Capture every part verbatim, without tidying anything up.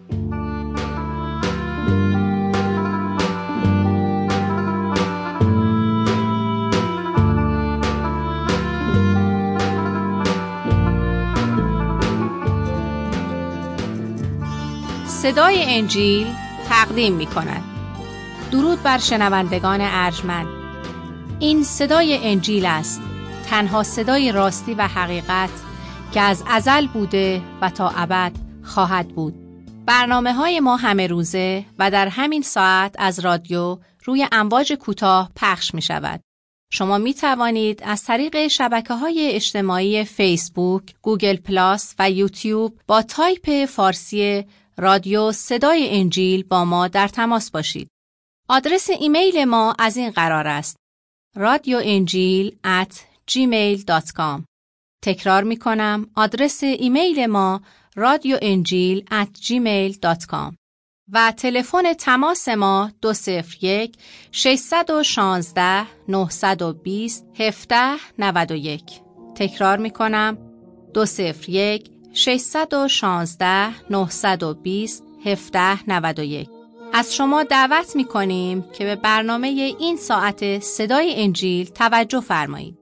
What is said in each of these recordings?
صدای انجیل تقدیم می کند. درود بر شنوندگان ارجمند. این صدای انجیل است، تنها صدای راستی و حقیقت که از ازل بوده و تا ابد خواهد بود. برنامه های ما همه روزه و در همین ساعت از رادیو روی امواج کوتاه پخش می شود. شما می توانید از طریق شبکه‌های اجتماعی فیسبوک، گوگل پلاس و یوتیوب با تایپ فارسی رادیو صدای انجیل با ما در تماس باشید. آدرس ایمیل ما از این قرار است: رادیو انجیل ات جیمیل دات کام. تکرار می کنم، آدرس ایمیل ما رادیو انجیل ات جیمیل دات کام و تلفن تماس ما دو صفر یک ششصد و شانزده نهصد و بیست هفده نود و یک. تکرار می کنم، دو صفر یک ششصد و شانزده نهصد و بیست هفده نود و یک. از شما دعوت می کنیم که به برنامه این ساعت صدای انجیل توجه فرمایید.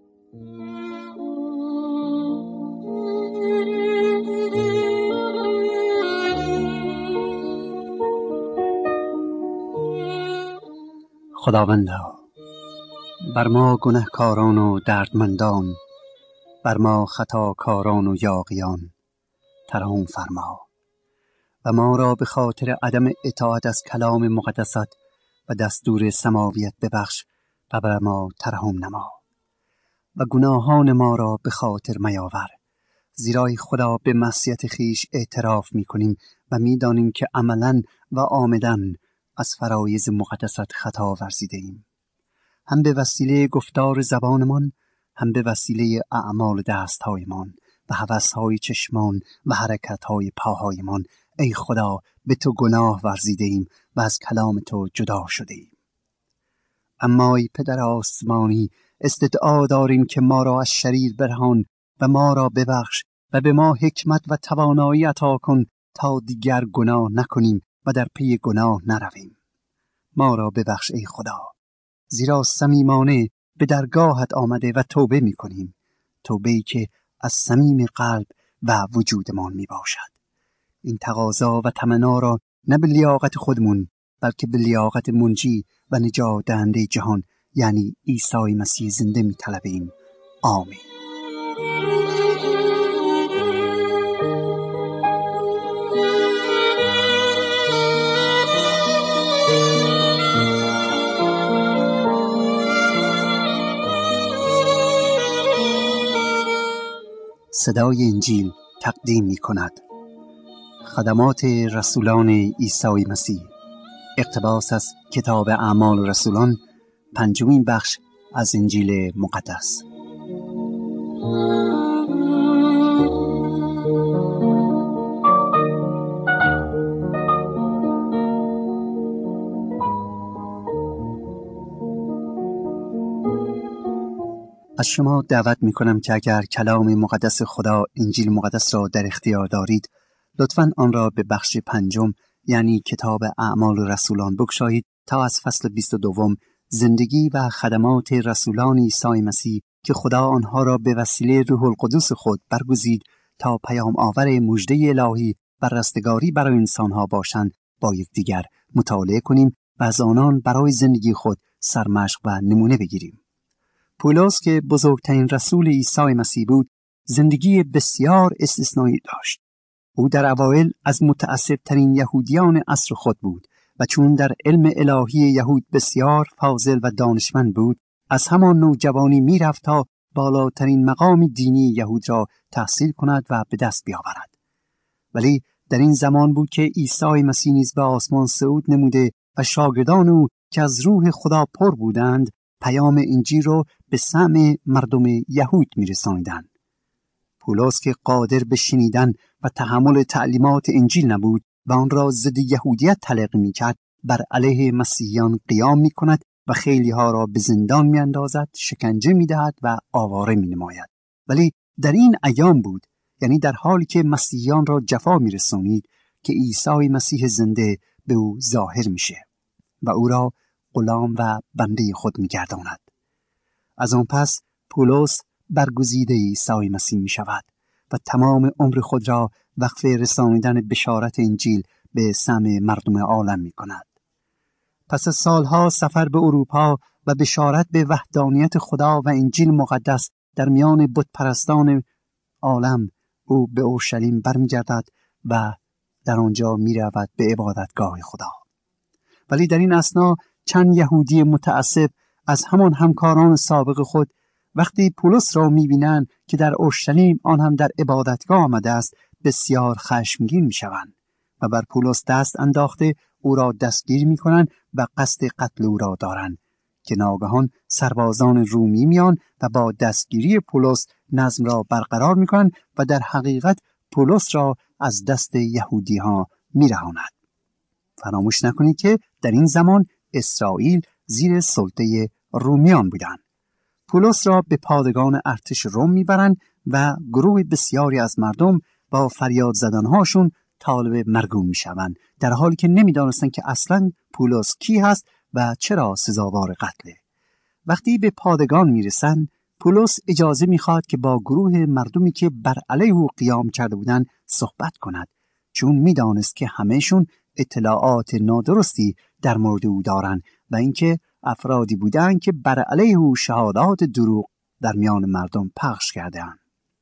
خداوندا، بر ما گنهکاران و دردمندان، بر ما خطاکاران و یاغیان ترحم فرما و ما را به خاطر عدم اطاعت از کلام مقدست و دستور سماویت ببخش و بر ما ترحم نما و گناهان ما را به خاطر میاور، زیرا خدا به معصیت خیش اعتراف می کنیم و می دانیم که عملاً و عامداً از فرایض مقدست خطا ورزیده ایم، هم به وسیله گفتار زبانمان، هم به وسیله اعمال دستهایمان و هوسهای چشمان و حرکتهای پاهایمان. ای خدا، به تو گناه ورزیده ایم و از کلام تو جدا شده ایم. اما ای پدر آسمانی، استدعا داریم که ما را از شریر برهان و ما را ببخش و به ما حکمت و توانایی عطا کن تا دیگر گناه نکنیم و در پی گناه نرویم. ما را ببخش ای خدا، زیرا صمیمانه به درگاهت آمده و توبه می کنیم، توبه‌ای که از صمیم قلب و وجودمان می باشد. این تقاضا و تمنا را نه به لیاقت خودمون، بلکه به لیاقت منجی و نجات دهنده جهان یعنی عیسی مسیح زنده می طلبیم. آمین. صدای انجیل تقدیم می کند خدمات رسولان عیسی مسیح، اقتباس از کتاب اعمال رسولان، پنجمین بخش از انجیل مقدس. از شما دعوت می کنم که اگر کلام مقدس خدا انجیل مقدس را در اختیار دارید، لطفاً آن را به بخش پنجم یعنی کتاب اعمال رسولان بگشایید تا از فصل بیست و دوم زندگی و خدمات رسولان عیسی مسیح که خدا آنها را به وسیله روح القدس خود برگزید تا پیام آور مژده الهی و رستگاری برای انسانها باشند با یکدیگر مطالعه کنیم و از آنان برای زندگی خود سرمشق و نمونه بگیریم. پولس که بزرگترین رسول عیسی مسیح بود، زندگی بسیار استثنایی داشت. او در اوایل از متعصب‌ترین یهودیان عصر خود بود و چون در علم الهی یهود بسیار فاضل و دانشمند بود، از همان نوجوانی می‌رفت تا بالاترین مقام دینی یهود را تحصیل کند و به دست بیاورد. ولی در این زمان بود که عیسی مسیح نیز به آسمان صعود نموده و شاگردان او که از روح خدا پر بودند پیام انجیل را به سمع مردم یهود می‌رسانیدند. پولس که قادر به شنیدن و تحمل تعلیمات انجیل نبود و آن را ضد یهودیت تلقی می‌کرد، بر علیه مسیحیان قیام می‌کند و خیلی‌ها را به زندان می‌اندازد، شکنجه می‌دهد و آواره می‌نماید. ولی در این ایام بود، یعنی در حالی که مسیحیان را جفا می‌رسانید، که عیسی مسیح زنده به او ظاهر میشه و او را غلام و بنده خود میگرداند. از آن پس پولس برگزیده عیسی مسیح می شود و تمام عمر خود را وقف رسانیدن بشارت انجیل به سمع مردم عالم می کند. پس از سالها سفر به اروپا و بشارت به وحدانیت خدا و انجیل مقدس در میان بت پرستان عالم، او به اورشلیم برمیگردد و در آنجا می رود به عبادتگاه خدا. ولی در این اثنا چند یهودی متعصب از همان همکاران سابق خود وقتی پولس را می‌بینند که در اورشلیم آن هم در عبادتگاه آمده است، بسیار خشمگین می‌شوند و بر پولس دست انداخته او را دستگیر می‌کنند و قصد قتل او را دارند که ناگهان سربازان رومی میان و با دستگیری پولس نظم را برقرار می‌کنند و در حقیقت پولس را از دست یهودی‌ها می‌رهانند. فراموش نکنید که در این زمان اسرائیل زیر سلطه رومیان بودند. پولس را به پادگان ارتش روم میبرند و گروه بسیاری از مردم با فریاد زدنهاشون طالب مرگ او میشوند، در حالی که نمیدانستند که اصلا پولس کی هست و چرا سزاوار قتله. وقتی به پادگان میرسند، پولس اجازه میخواد که با گروه مردمی که بر علیه او قیام کرده بودند صحبت کند، چون میدانست که همهشون اطلاعات نادرستی در مورد او دارند و اینکه افرادی بودند که بر علیه او شهادات دروغ در میان مردم پخش کردند.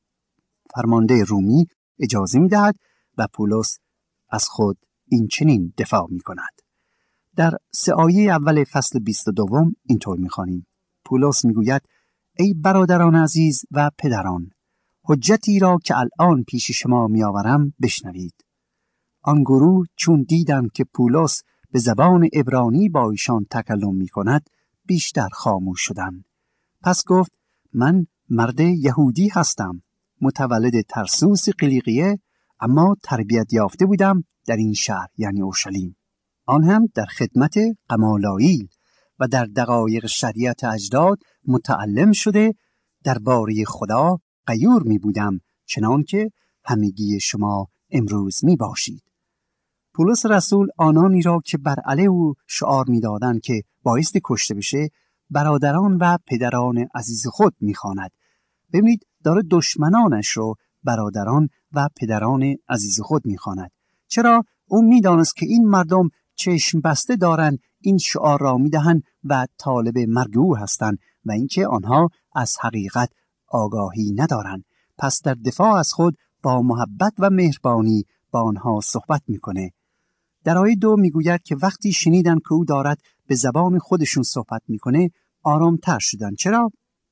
فرمانده رومی اجازه می‌دهد و پولس از خود این چنین دفاع می‌کند. در سه آیه اول فصل بیست و دو اینطور می‌خوانیم: پولس می‌گوید: ای برادران عزیز و پدران، حجتی را که الان پیش شما می‌آورم بشنوید. آن گروه چون دیدند که پولس به زبان عبرانی با ایشان تکلم می کند، بیشتر خاموش شدند. پس گفت: من مرد یهودی هستم، متولد ترسوس قلیقیه، اما تربیت یافته بودم در این شهر یعنی اورشلیم، آن هم در خدمت غمالائیل و در دقایق شریعت اجداد متعلم شده درباره خدا غیور می بودم، چنان که همگی شما امروز می باشید. پولس رسول آنانی را که بر علیه او شعار می‌دادند که بایستی کشته بشه، برادران و پدران عزیز خود می‌خواند. ببینید داره دشمنانش رو برادران و پدران عزیز خود می‌خواند. چرا؟ او می‌دانست که این مردم چشم بسته دارند این شعار را می‌دهند و طالب مرگ او هستند و اینکه آنها از حقیقت آگاهی ندارند. پس در دفاع از خود با محبت و مهربانی با آنها صحبت می‌کنه. در آیه دو میگوید که وقتی شنیدن که او دارد به زبان خودشون صحبت میکنه، آرامتر شدن. چرا؟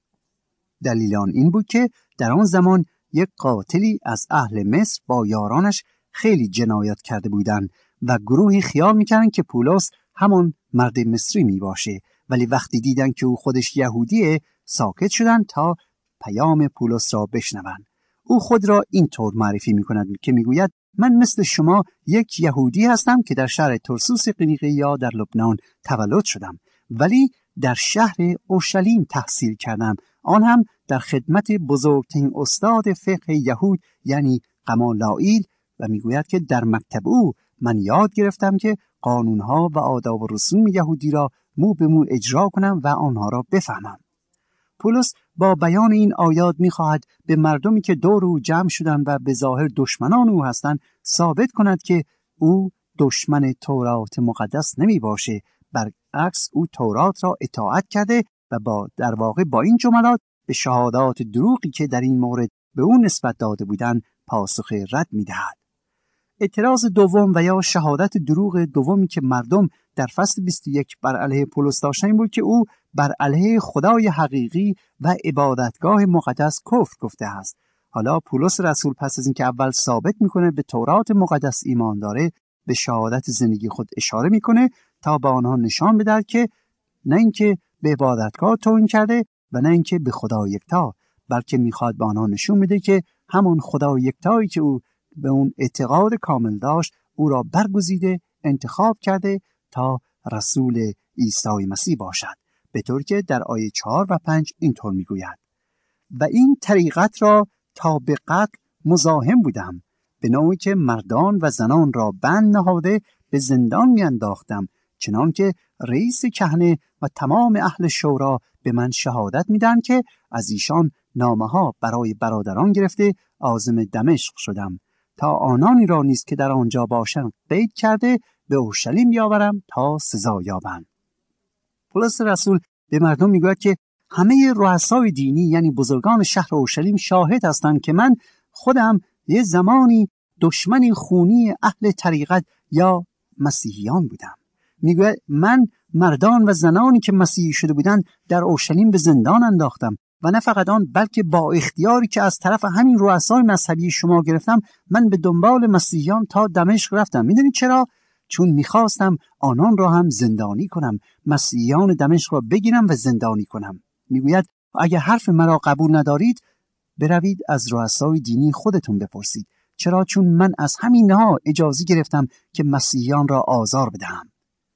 دلیل آن این بود که در آن زمان یک قاتلی از اهل مصر با یارانش خیلی جنایت کرده بودند و گروهی خیال میکردن که پولس همان مرد مصری میباشه، ولی وقتی دیدن که او خودش یهودیه ساکت شدن تا پیام پولس را بشنون. او خود را اینطور معرفی میکند که میگوید: من مثل شما یک یهودی هستم که در شهر ترسوس قلیقیه یا در لبنان تولد شدم، ولی در شهر اورشلیم تحصیل کردم، آن هم در خدمت بزرگترین استاد فقه یهود یعنی غمالائیل، و میگوید که در مکتب او من یاد گرفتم که قانونها و آداب و رسوم یهودی را مو به مو اجرا کنم و آنها را بفهمم. پولس با بیان این آیات می‌خواهد به مردمی که دور او جمع شدند و به ظاهر دشمنان او هستند ثابت کند که او دشمن تورات مقدس نمی باشه، برعکس او تورات را اطاعت کرده و با در واقع با این جملات به شهادات دروغی که در این مورد به او نسبت داده بودند پاسخ رد می‌دهد. اعتراض دوم و یا شهادت دروغ دومی که مردم در فصل بیست و یک بر علیه پولس داشتن این بود که او بر علیه خدای حقیقی و عبادتگاه مقدس کفر گفته است. حالا پولس رسول پس از اینکه اول ثابت میکنه به تورات مقدس ایمان داره، به شهادت زندگی خود اشاره میکنه تا به آنها نشان بدهد که نه اینکه به عبادتگاه توهین کرده و نه اینکه به خدای یکتا، بلکه میخواد به آنها نشون بده که همان خدای یکتایی که او به اون اعتقاد کامل داشت او را برگزیده، انتخاب کرده تا رسول عیسی مسیح باشد، به طور که در آیه چهار و پنج اینطور میگوید: و این طریقت را تا به قتل مزاحم بودم، به نوعی که مردان و زنان را بند نهاده به زندان میانداختم، چنان که رئیس کهنه و تمام اهل شورا به من شهادت میدن که از ایشان نامه ها برای برادران گرفته عازم دمشق شدم تا آنانی را نیز که در آنجا باشند قید کرده به اورشلیم بیاورم تا سزا یابند. پولس رسول به مردم میگوید که همه رؤسای دینی یعنی بزرگان شهر اورشلیم شاهد هستند که من خودم یه زمانی دشمن خونی اهل طریقت یا مسیحیان بودم. میگوید من مردان و زنانی که مسیحی شده بودند در اورشلیم به زندان انداختم و نه فقط آن بلکه با اختیاری که از طرف همین رؤسای مذهبی شما گرفتم من به دنبال مسیحیان تا دمشق رفتم. میدونید چرا؟ چون میخواستم آنان را هم زندانی کنم، مسیحیان دمشق را بگیرم و زندانی کنم. میگوید اگه حرف مرا قبول ندارید بروید از رؤسای دینی خودتون بپرسید. چرا؟ چون من از همینها اجازه گرفتم که مسیحیان را آزار بدهم.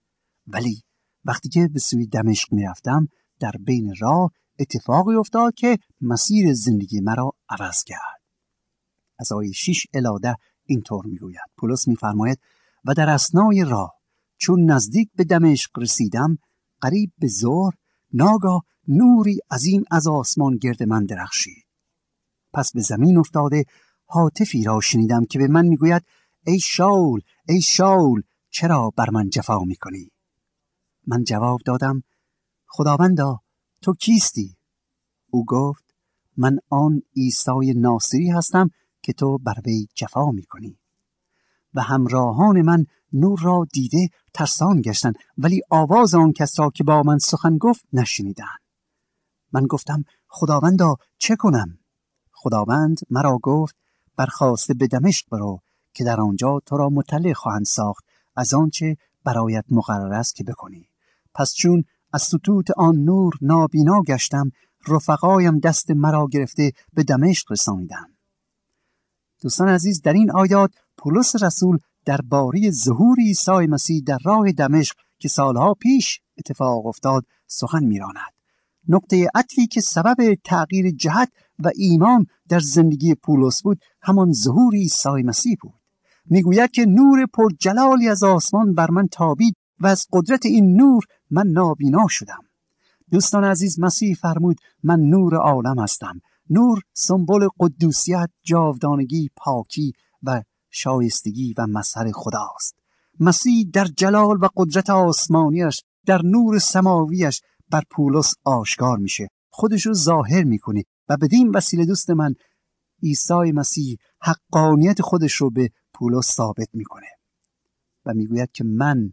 ولی وقتی که به سوی دمشق میرفتم در بین راه اتفاقی افتاد که مسیر زندگی مرا عوض کرد. از آیه شش الی ده اینطور میگوید. پولس میفرماید و در اثنای راه چون نزدیک به دمشق رسیدم قریب به ظهر ناگاه نوری عظیم از آسمان گرد من درخشید. پس به زمین افتاده هاتفی را شنیدم که به من میگوید ای شاول ای شاول چرا بر من جفا میکنی؟ من جواب دادم خداوندا تو کیستی؟ او گفت من آن عیسی ناصری هستم که تو بر وی جفا میکنی. و همراهان من نور را دیده ترسان گشتند ولی آواز آن کس را که با من سخن گفت نشنیدند. من گفتم خداوندا چه کنم؟ خداوند مرا گفت برخاسته به دمشق برو که در آنجا تو را مطلع خواهند ساخت از آنچه برایت مقرر است که بکنی. پس چون از سطوط آن نور نابینا گشتم رفقایم دست مرا گرفته به دمشق رسانیدند. دوستان عزیز، در این آیات پولس رسول درباره ظهور عیسی مسیح در راه دمشق که سالها پیش اتفاق افتاد سخن می‌راند. نقطه عطفی که سبب تغییر جهت و ایمان در زندگی پولس بود همان ظهور عیسی مسیح بود. میگوید که نور پرجلالی از آسمان بر من تابید و از قدرت این نور من نابینا شدم. دوستان عزیز، مسیح فرمود من نور عالم هستم. نور سمبل قدوسیت، جاودانگی، پاکی و شایستگی و مظهر خداست. مسیح در جلال و قدرت آسمانیش، در نور سماویش بر پولس آشکار میشه، خودشو ظاهر میکنه و بدین وسیله دوست من عیسی مسیح حقانیت خودش رو به پولس ثابت میکنه و میگوید که من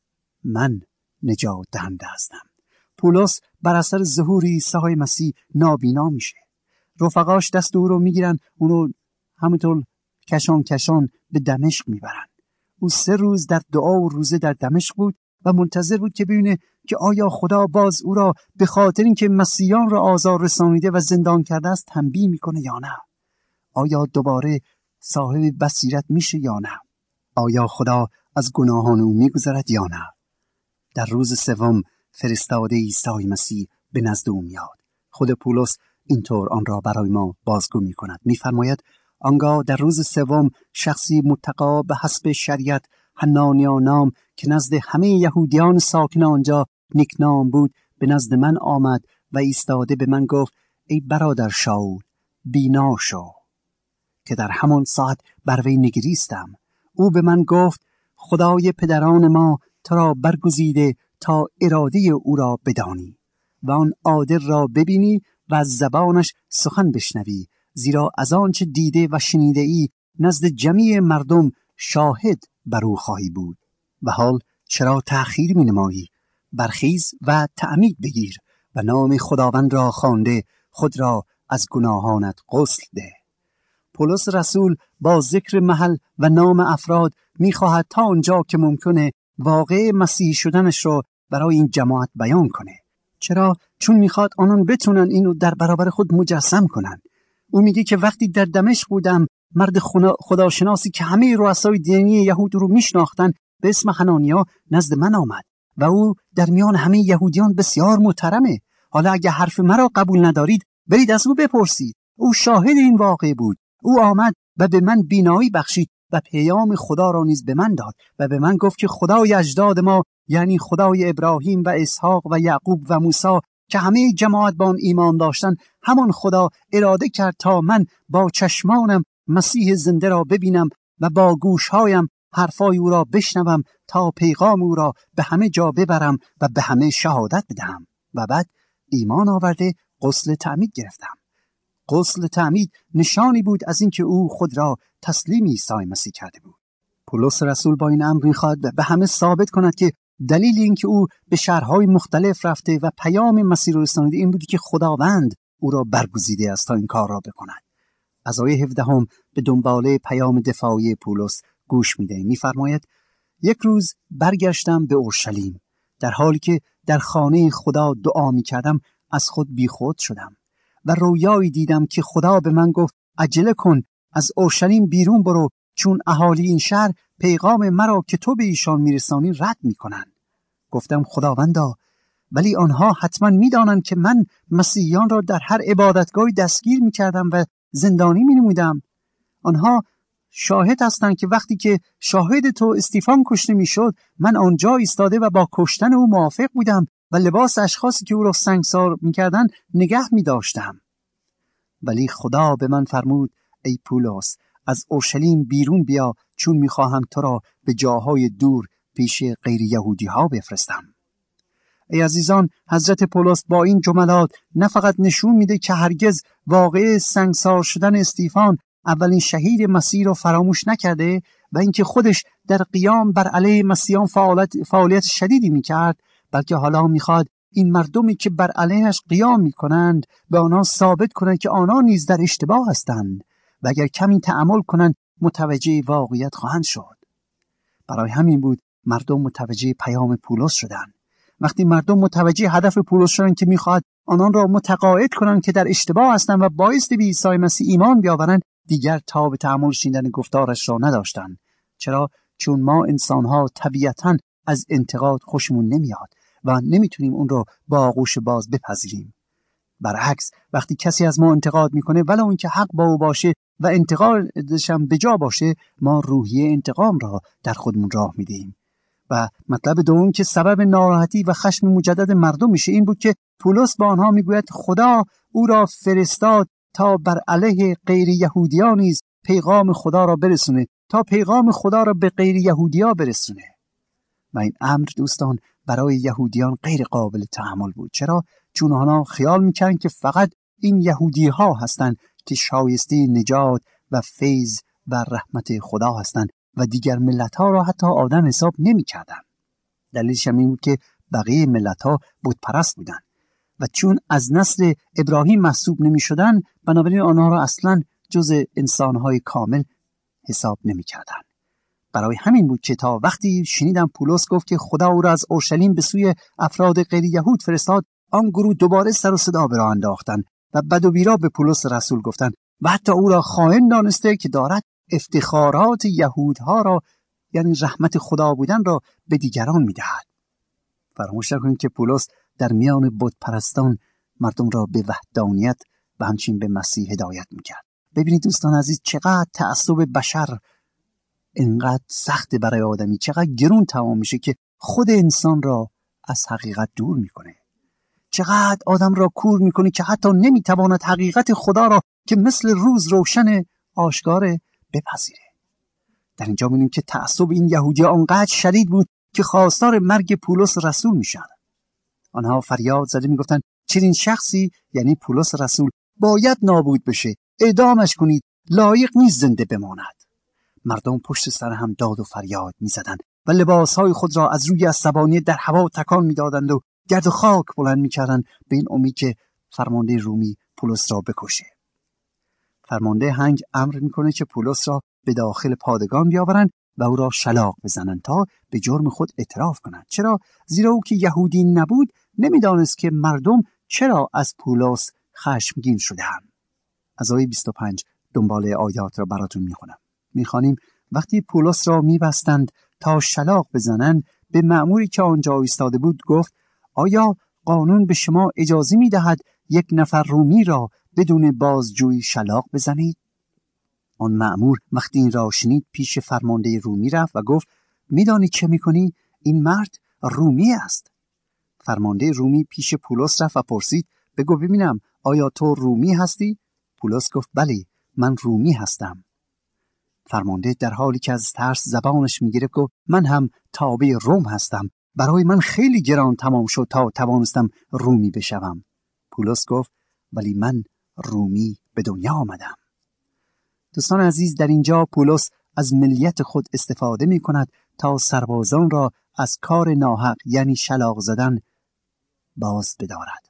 من نجات دهنده هستم. پولس بر اثر ظهور عیسی مسیح نابینا میشه. رفقاش دست او رو میگیرن، اونو همونطور کشان کشان به دمشق میبرن. او سه روز در دعا و روزه در دمشق بود و منتظر بود که ببینه که آیا خدا باز او را به خاطر اینکه مسیحیان را آزار رسانیده و زندان کرده است تنبیه میکنه یا نه؟ آیا دوباره صاحب بصیرت میشه یا نه؟ آیا خدا از گناهان او میگذرد یا نه؟ در روز سوم فرستاده عیسی مسیح به نزد او میاد. خود پولس اینطور آن را برای ما بازگو میکند. میفرماید آنگاه در روز سوم شخصی متقی به حسب شریعت، حنانیا نام، که نزد همه یهودیان ساکن آنجا نیکنام بود، به نزد من آمد و ایستاده به من گفت ای برادر شاول بینا شو. که در همان ساعت بر وی نگریستم. او به من گفت خدای پدران ما تو را برگزیده تا اراده او را بدانی و آن عادل را ببینی و از زبانش سخن بشنوی، زیرا از آنچه دیده و شنیده ای نزد جمیع مردم شاهد بر او خواهی بود. و حال چرا تأخیر می نمایی؟ برخیز و تعمید بگیر و نام خداوند را خوانده خود را از گناهانت غسل ده. پولس رسول با ذکر محل و نام افراد می خواهد تا آنجا که ممکنه واقع مسیحی شدنش را برای این جماعت بیان کنه. چرا؟ چون میخواد آنان بتونن اینو در برابر خود مجسم کنن. او میگه که وقتی در دمشق بودم مرد خداشناسی که همه رؤسای دینی یهود رو میشناختن به اسم حنانیا نزد من آمد و او در میان همه یهودیان بسیار محترمه. حالا اگه حرف مرا قبول ندارید برید از او بپرسید. او شاهد این واقعه بود. او آمد و به من بینایی بخشید و پیام خدا را نیز به من داد و به من گفت که خدای اجداد ما، یعنی خدای ابراهیم و اسحاق و یعقوب و موسی که همه جماعت با آن ایمان داشتند، همان خدا اراده کرد تا من با چشمانم مسیح زنده را ببینم و با گوشهایم حرفای او را بشنوم تا پیغام او را به همه جا ببرم و به همه شهادت بدهم. و بعد ایمان آورده غسل تعمید گرفتم. غسل تعمید نشانی بود از اینکه او خود را تسلیم عیسی مسیح کرده بود. پولس رسول با این امر می‌خواهد به همه ثابت کند که دلیل اینکه او به شهرهای مختلف رفته و پیام مسیح را رسانیده این بود که خداوند او را برگزیده است تا این کار را بکند. از آیه هفده هم به دنباله پیام دفاعی پولس گوش می‌دهیم. می‌فرماید یک روز برگشتم به اورشلیم، در حالی که در خانه خدا دعا می‌کردم از خود بیخود شدم و رویایی دیدم که خدا به من گفت عجله کن، از اورشلیم بیرون برو، چون اهالی این شهر پیغام مرا که تو به ایشان میرسانی رد میکنند. گفتم خداوندا، ولی آنها حتما میدانند که من مسیحیان را در هر عبادتگاهی دستگیر میکردم و زندانی مینمودم. آنها شاهد هستند که وقتی که شاهد تو استیفان کشته میشد من آنجا ایستاده و با کشتن او موافق بودم و لباس اشخاصی که او را سنگسار میکردن نگه میداشتم. ولی خدا به من فرمود ای پولس، از اورشلیم بیرون بیا، چون میخواهم تو را به جاهای دور پیش غیر یهودی ها بفرستم. ای عزیزان، حضرت پولس با این جملات نه فقط نشون میده که هرگز واقعه سنگسار شدن استیفان اولین شهید مسیح را فراموش نکرده و اینکه خودش در قیام بر علیه مسیحیان فعالیت, فعالیت شدیدی میکرد، بلکه حالا میخواد این مردمی که بر علیهش قیام میکنند به آنها ثابت کنند که آنها نیز در اشتباه هستند و اگر کمی تأمل کنند متوجه واقعیت خواهند شد. برای همین بود مردم متوجه پیام پولس شدند. وقتی مردم متوجه هدف پولس شدند که میخواد آنان را متقاعد کنند که در اشتباه هستند و بایستی به عیسی مسیح ایمان بیاورند، دیگر تاب تأمل شنیدن گفتارش را نداشتند. چرا؟ چون ما انسان‌ها طبیعتاً از انتقاد خوشمون نمیاد و نمیتونیم اون رو با آغوش باز بپذیریم. برعکس، وقتی کسی از ما انتقاد میکنه ولو اون که حق با او باشه و انتقادش هم به جا باشه، ما روحیه انتقام را در خودمون راه میدیم. و مطلب دوم که سبب ناراحتی و خشم مجدد مردم میشه این بود که پولس با آنها میگوید خدا او را فرستاد تا بر علیه غیر یهودیان نیز پیغام خدا را برسونه، تا پیغام خدا را به غیر یهودیا برسونه. و این امر دوستان برای یهودیان غیر قابل تحمل بود. چرا؟ چون آنها خیال میکردند که فقط این یهودی ها هستند که شایسته نجات و فیض و رحمت خدا هستند و دیگر ملت ها را حتی آدم حساب نمی کردن. دلیلش هم این بود که بقیه ملت ها بت پرست بودن و چون از نسل ابراهیم محسوب نمی شدن، بنابراین آنها را اصلا جز انسان های کامل حساب نمی کردن. برای همین بود که تا وقتی شنیدم پولس گفت که خدا او را از اورشلیم به سوی افراد غیر یهود فرستاد، آن گروه دوباره سر و صدا به راه انداختند و بد و بیرا به پولس رسول گفتند و حتی او را خائن دانسته که دارد افتخارات یهودها را، یعنی رحمت خدا بودن را، به دیگران میدهد. فراموش نکنید که پولس در میان بت پرستان مردم را به وحدانیت و همچنین به مسیح هدایت میکرد. ببینید دوستان عزیز، چقدر تعصب بشر اینقدر سخت برای آدمی، چقدر گرون تمام میشه که خود انسان را از حقیقت دور میکنه. چقدر آدم را کور میکنه که حتی نمیتواند حقیقت خدا را که مثل روز روشن آشکاره بپذیره. در اینجا می‌بینیم که تعصب این یهودی‌ها آنقدر شدید بود که خواستار مرگ پولس رسول میشن. آنها فریاد زده میگفتن چنین شخصی، یعنی پولس رسول، باید نابود بشه، اعدامش کنید، لایق نیست زنده بماند. مردم پشت سر هم داد و فریاد میزدند و لباسهای خود را از روی عصبانیت در هوا تکان میدادند و گرد و خاک بلند میکردند به این امید که فرمانده رومی پولس را بکشه. فرمانده هنگ امر میکنه که پولس را به داخل پادگان بیاورند و او را شلاق بزنند تا به جرم خود اعتراف کنند. چرا؟ زیرا او که یهودی نبود نمیدانست که مردم چرا از پولس خشمگین شده‌اند. از آیه بیست و پنج دنباله آیات را براتون میخونم. میخوانیم وقتی پولس را میبستند تا شلاق بزنند، به مأموری که آنجا ایستاده بود گفت آیا قانون به شما اجازه میدهد یک نفر رومی را بدون بازجویی شلاق بزنید؟ آن مأمور وقتی این را شنید پیش فرمانده رومی رفت و گفت میدانی چه میکنی؟ این مرد رومی است. فرمانده رومی پیش پولس رفت و پرسید بگو ببینم آیا تو رومی هستی؟ پولس گفت بله من رومی هستم. فرمانده در حالی که از ترس زبانش میگرفت گفت من هم تابع روم هستم، برای من خیلی گران تمام شد تا توانستم رومی بشوم. پولس گفت ولی من رومی به دنیا آمدم. دوستان عزیز، در اینجا پولس از ملیت خود استفاده می کند تا سربازان را از کار ناحق یعنی شلاق زدن باز بدارد،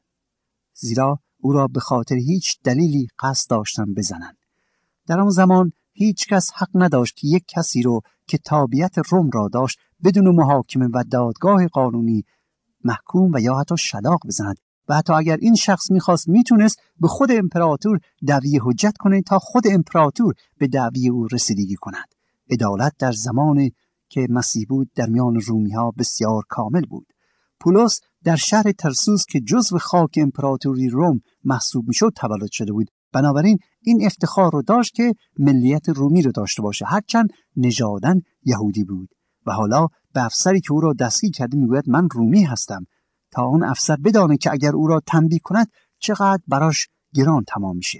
زیرا او را به خاطر هیچ دلیلی قصد داشتن بزنند. در آن زمان هیچ کس حق نداشت که یک کسی رو که تابعیت روم را داشت بدون محاکمه و دادگاه قانونی محکوم و یا حتی شلاق بزند و حتی اگر این شخص میخواست میتونست به خود امپراتور دعوی حجت کنه تا خود امپراتور به دعوی او رسیدگی کند. عدالت در زمانی که مسیح بود در میان رومی ها بسیار کامل بود. پولس در شهر ترسوس که جزو خاک امپراتوری روم محسوب میشد تولد شده بود، بنابراین این افتخار رو داشت که ملیت رومی رو داشته باشه، هرچند نژاداً یهودی بود. و حالا به افسری که او را دستگیر کرده میگوید من رومی هستم، تا اون افسر بدانه که اگر او را تنبیه کند چقدر براش گران تمام میشه.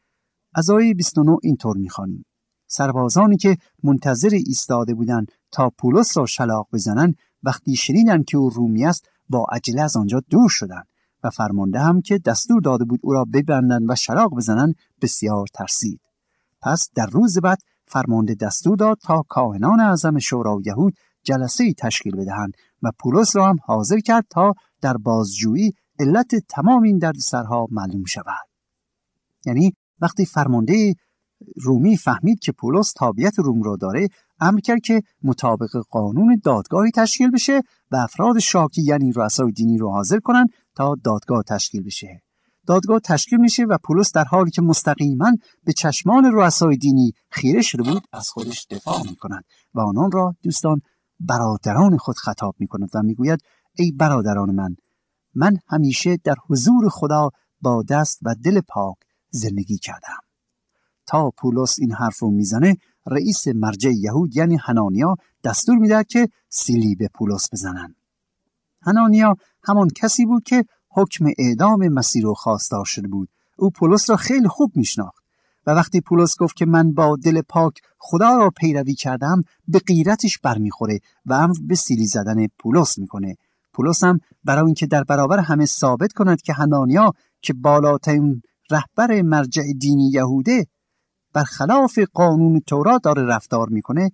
از آیه بیست و نه اینطور میخوانیم: سربازانی که منتظر ایستاده بودند تا پولس را شلاق بزنند وقتی شنیدند که او رومی است با عجله از آنجا دور شدند و فرمانده هم که دستور داده بود او را ببندند و شلاق بزنند بسیار ترسید. پس در روز بعد فرمانده دستور داد تا کاهنان اعظم شورای یهود جلسه تشکیل بدهند و پولس را هم حاضر کرد تا در بازجویی علت تمام این دردسرها معلوم شود. یعنی وقتی فرمانده رومی فهمید که پولس تابعیت روم را داره، امر کرد که مطابق قانون دادگاهی تشکیل بشه و افراد شاکی یعنی رؤسای دینی رو حاضر کنن تا دادگاه تشکیل بشه. دادگاه تشکیل میشه و پولس در حالی که مستقیما به چشمان رؤسای دینی خیره شده بود از خودش دفاع میکنند و آنان را دوستان برادران خود خطاب میکند و میگوید ای برادران من، من همیشه در حضور خدا با دست و دل پاک زندگی کردم. تا پولس این حرف رو میزنه، رئیس مرجع یهود یعنی حنانیا دستور میدهد که صلیب پولس بزنن. حنانیا همان کسی بود که حکم اعدام مسیح رو خواستار شده بود. او پولس را خیلی خوب میشناخت و وقتی پولس گفت که من با دل پاک خدا را پیروی کردم، به غیرتش برمیخوره و امر به سیلی زدن پولس میکنه. پولس هم برای اینکه در برابر همه ثابت کند که حنانیا که بالاترین رهبر مرجع دینی یهوده برخلاف قانون تورات داره رفتار میکنه،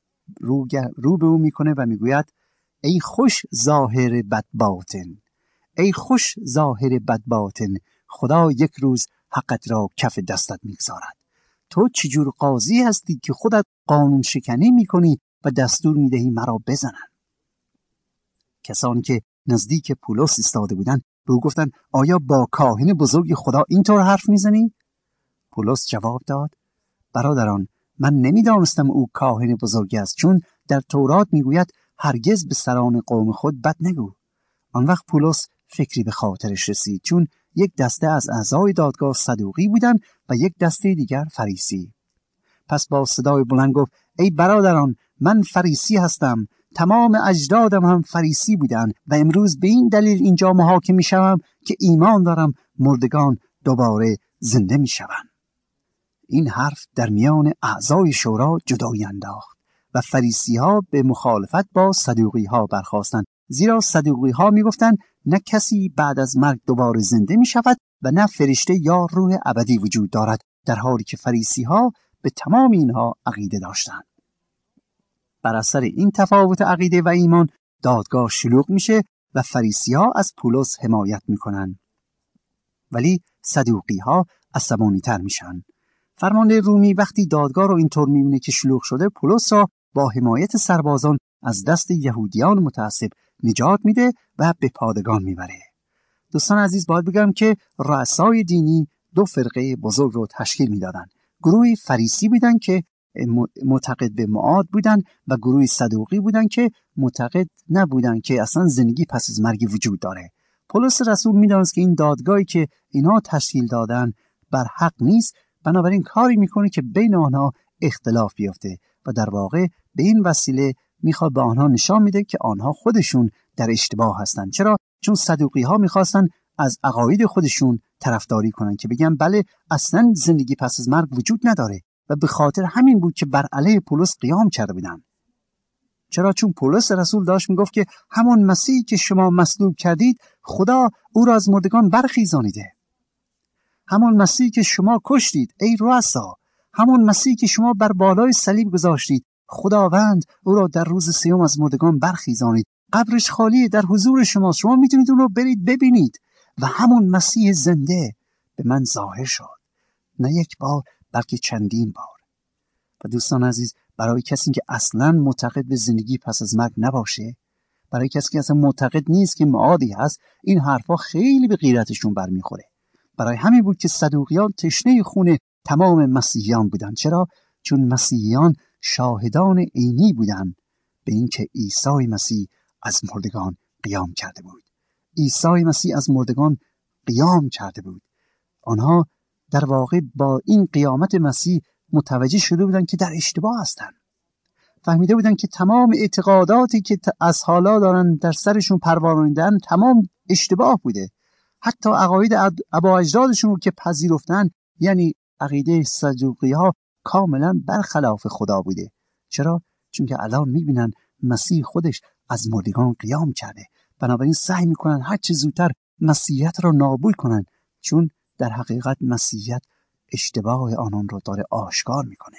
رو, رو به او میکنه و میگوید ای خوش ظاهر بد باطن، ای خوش ظاهر بد باطن، خدا یک روز حقت را کف دستت میگذارد. تو چجور قاضی هستی که خودت قانون شکنی میکنی و دستور میدهی مرا بزنن؟ کسانی که نزدیک پولس ایستاده بودند به او گفتند آیا با کاهن بزرگ خدا اینطور حرف میزنی؟ پولس جواب داد برادران، من نمیدانستم او کاهن بزرگی است، چون در تورات میگوید هرگز به سران قوم خود بد نگو. آن وقت پولس فکری به خاطرش رسید، چون یک دسته از اعضای دادگاه صدوقی بودند و یک دسته دیگر فریسی. پس با صدای بلند گفت ای برادران، من فریسی هستم، تمام اجدادم هم فریسی بودند و امروز به این دلیل اینجا محاکم میشوم که ایمان دارم مردگان دوباره زنده میشوند. این حرف در میان اعضای شورا جدایی انداخت و فریسی ها به مخالفت با صدوقی ها برخاستند، زیرا صدوقی ها می گفتند نه کسی بعد از مرگ دوباره زنده می شود و نه فرشته یا روح ابدی وجود دارد، در حالی که فریسی ها به تمام اینها عقیده داشتند. بر اثر این تفاوت عقیده و ایمان دادگاه شلوغ میشه و فریسی ها از پولس حمایت میکنن، ولی صدوقی ها عصبانی تر میشن. فرمانده رومی وقتی دادگاه رو اینطور میبینه که شلوغ شده، پولس را با حمایت سربازان از دست یهودیان متعصب نجات میده و به پادگان میبره. دوستان عزیز، باید بگم که رؤسای دینی دو فرقه بزرگ رو تشکیل میدادن. گروهی فریسی بودن که معتقد به معاد بودن و گروهی صدوقی بودن که معتقد نبودن که اصلا زندگی پس از مرگ وجود داره. پولس رسول میدانست که این دادگاهی که اینها تشکیل دادن بر حق نیست، بنابراین کاری میکنه که بین آنها اختلاف بیفته و در واقع به این وسیله میخواد به آنها نشان میده که آنها خودشون در اشتباه هستن. چرا؟ چون صدوقی ها میخواستن از عقاید خودشون طرفداری کنن که بگن بله اصلا زندگی پس از مرگ وجود نداره و به خاطر همین بود که بر علیه پولس قیام کرده بودن. چرا؟ چون پولس رسول داشت میگفت که همون مسیحی که شما مصلوب کردید خدا او را از مردگان برخیزانیده. همون مسیحی که شما کشتید ای رؤسا، همون مسیحی که شما بر بالای صلیب گذاشتید، خداوند او را در روز سیوم از مردگان برخیزانید. قبرش خالیه، در حضور شما، شما میتونید اون رو برید ببینید و همون مسیح زنده به من ظاهر شد، نه یک بار بلکه چندین بار. و دوستان عزیز، برای کسی که اصلاً معتقد به زندگی پس از مرگ نباشه، برای کسی که اصلا معتقد نیست که معادی هست، این حرفا خیلی به غیرتشون برمیخوره. برای همین بود که صدوقیان تشنه خون تمام مسیحیان بودن. چرا؟ چون مسیحیان شاهدان عینی بودن به این که عیسی مسیح از مردگان قیام کرده بود. عیسی مسیح از مردگان قیام کرده بود. آنها در واقع با این قیامت مسیح متوجه شده بودن که در اشتباه هستن. فهمیده بودن که تمام اعتقاداتی که از حالا دارن در سرشون پروراندن تمام اشتباه بوده. حتی عقاید ابا اجدادشون رو که پذیرفتن، یعنی عقیده صدوقی ها، کاملا برخلاف خدا بوده. چرا؟ چون که الان میبینن مسیح خودش از مردگان قیام کرده، بنابراین سعی میکنن هر چه زودتر مسیحیت رو نابود کنن، چون در حقیقت مسیحیت اشتباه آنان رو داره آشکار میکنه.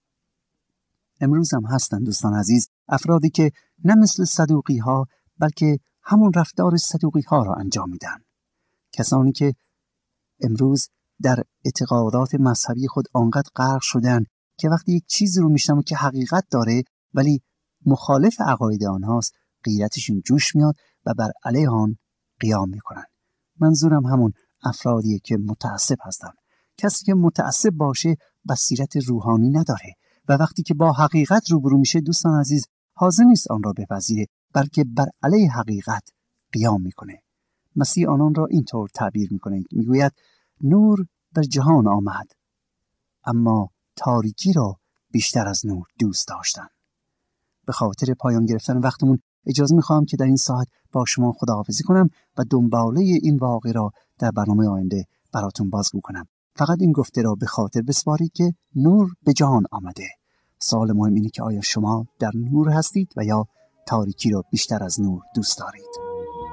امروز هم هستن دوستان عزیز افرادی که نه مثل صدوقی ها بلکه همون رفتار صدوقی ها را انجام میدن. کسانی که امروز در اعتقادات مذهبی خود آنقدر غرق شدن که وقتی یک چیزی رو میشنون که حقیقت داره ولی مخالف عقاید آنهاست، غیرتشون جوش میاد و بر علیه آن قیام میکنن. منظورم همون افرادیه که متعصب هستن. کسی که متعصب باشه بصیرت روحانی نداره و وقتی که با حقیقت روبرو میشه دوستان عزیز حاضر نیست آن را بپذیره، بلکه بر علیه حقیقت قیام میکنه. مسیح آنان را اینطور تعبیر میکنه، میگوید نور بر جهان آمد اما تاریکی را بیشتر از نور دوست داشتن. به خاطر پایان گرفتن وقتمون اجازه میخوام که در این ساعت با شما خداحافظی کنم و دنباله این واقعه را در برنامه آینده براتون بازگو کنم. فقط این گفته را به خاطر بسپارید که نور به جهان آمده. سوال مهم اینه که آیا شما در نور هستید و یا تاریکی را بیشتر از نور دوست دارید؟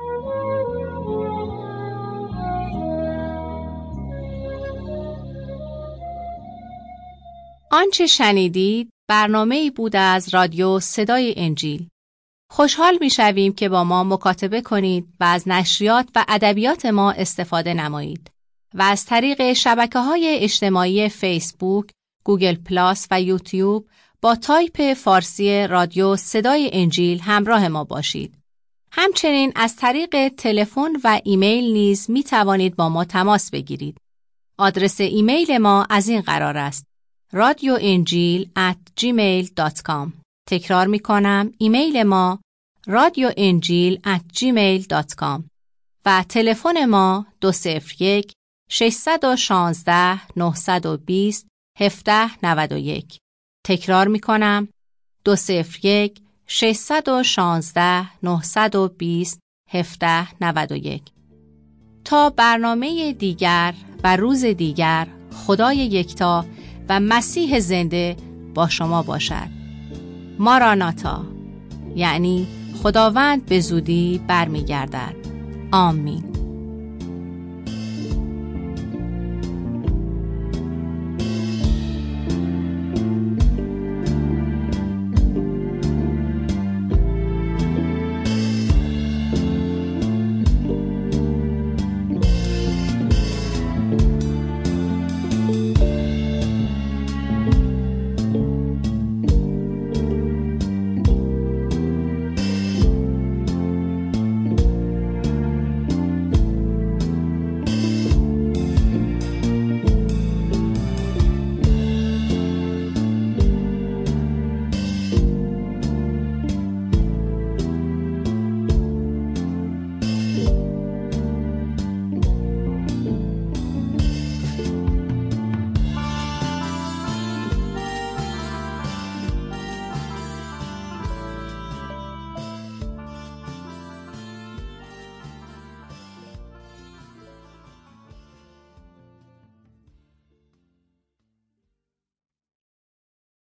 آنچه شنیدید برنامه‌ای بود از رادیو صدای انجیل. خوشحال می‌شویم که با ما مکاتبه کنید و از نشریات و ادبیات ما استفاده نمایید و از طریق شبکه‌های اجتماعی فیسبوک، گوگل پلاس و یوتیوب با تایپ فارسی رادیو صدای انجیل همراه ما باشید. همچنین از طریق تلفن و ایمیل نیز می‌توانید با ما تماس بگیرید. آدرس ایمیل ما از این قرار است: رادیو انجیل ات جیمیل دات کام. تکرار می کنم، ایمیل ما رادیو انجیل ات جیمیل دات کام و تلفن ما دو صفر یک ششصد و شانزده نهصد و بیست هفده نود و یک. تکرار می کنم، دو صفر یک ششصد و شانزده نهصد و بیست هفده نود و یک. تا برنامه دیگر و روز دیگر، خدای یکتا و مسیح زنده با شما باشد. ماراناتا، یعنی خداوند به زودی برمیگردد. آمین.